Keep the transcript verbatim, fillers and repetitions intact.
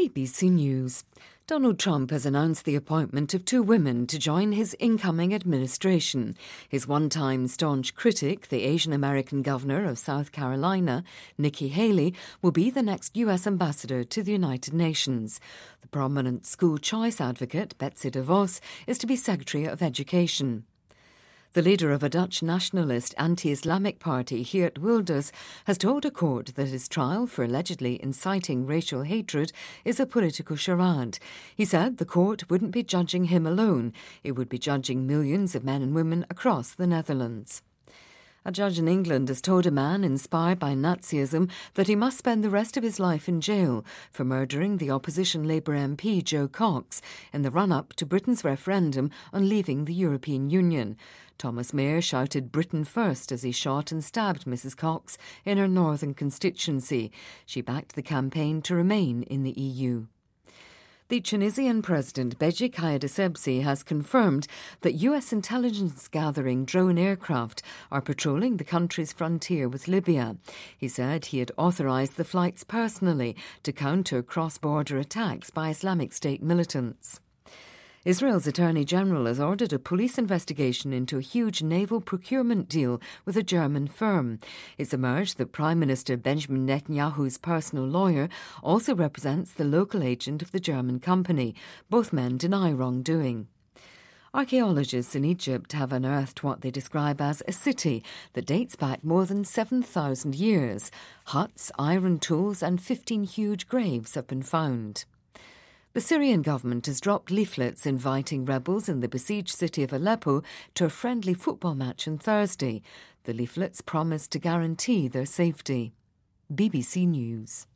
B B C News. Donald Trump has announced the appointment of two women to join his incoming administration. His one-time staunch critic, the Asian-American governor of South Carolina, Nikki Haley, will be the next U S ambassador to the United Nations. The prominent school choice advocate, Betsy DeVos, is to be Secretary of Education. The leader of a Dutch nationalist anti-Islamic party, Geert Wilders, has told a court that his trial for allegedly inciting racial hatred is a political charade. He said the court wouldn't be judging him alone. It would be judging millions of men and women across the Netherlands. A judge in England has told a man inspired by Nazism that he must spend the rest of his life in jail for murdering the opposition Labour M P Jo Cox in the run-up to Britain's referendum on leaving the European Union. Thomas Mayer shouted Britain first as he shot and stabbed Missus Cox in her northern constituency. She backed the campaign to remain in the E U. The Tunisian President Beji Caid Essebsi has confirmed that U S intelligence-gathering drone aircraft are patrolling the country's frontier with Libya. He said he had authorised the flights personally to counter cross-border attacks by Islamic State militants. Israel's Attorney General has ordered a police investigation into a huge naval procurement deal with a German firm. It's emerged that Prime Minister Benjamin Netanyahu's personal lawyer also represents the local agent of the German company. Both men deny wrongdoing. Archaeologists in Egypt have unearthed what they describe as a city that dates back more than seven thousand years. Huts, iron tools and fifteen huge graves have been found. The Syrian government has dropped leaflets inviting rebels in the besieged city of Aleppo to a friendly football match on Thursday. The leaflets promise to guarantee their safety. B B C News.